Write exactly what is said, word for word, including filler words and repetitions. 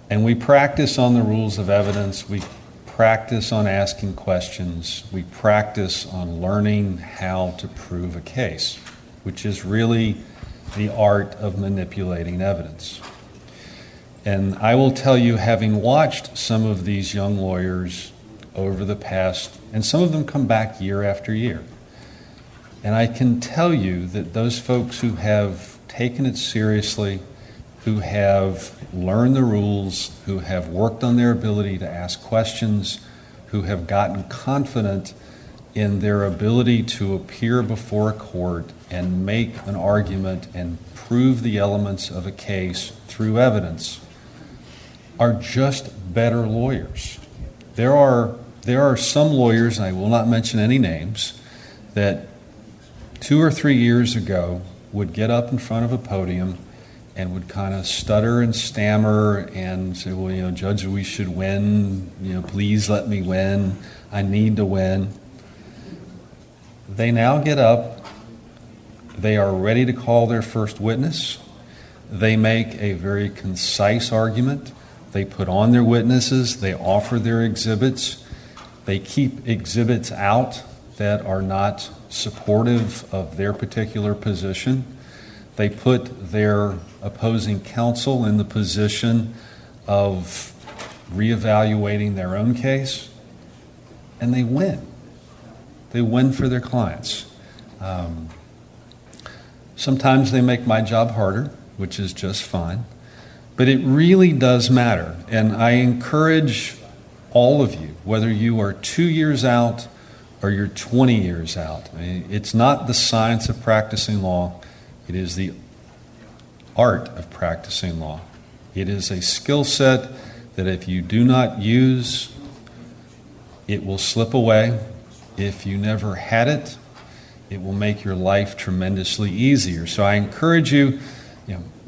And we practice on the rules of evidence. We practice on asking questions. We practice on learning how to prove a case, which is really the art of manipulating evidence. And I will tell you, having watched some of these young lawyers over the past, and some of them come back year after year, and I can tell you that those folks who have taken it seriously, who have learned the rules, who have worked on their ability to ask questions, who have gotten confident in their ability to appear before a court and make an argument and prove the elements of a case through evidence, are just better lawyers. There are there are some lawyers, and I will not mention any names, that two or three years ago would get up in front of a podium and would kind of stutter and stammer and say, well, you know, Judge, we should win. You know, please let me win. I need to win. They now get up. They are ready to call their first witness. They make a very concise argument. They put on their witnesses. They offer their exhibits. They keep exhibits out that are not supportive of their particular position. They put their opposing counsel in the position of reevaluating their own case, and they win. They win for their clients. Um, sometimes they make my job harder, which is just fine, but it really does matter. And I encourage all of you, whether you are two years out or you're twenty years out, I mean, it's not the science of practicing law. It is the art of practicing law. It is a skill set that if you do not use, it will slip away. If you never had it, it will make your life tremendously easier. So I encourage you, you know,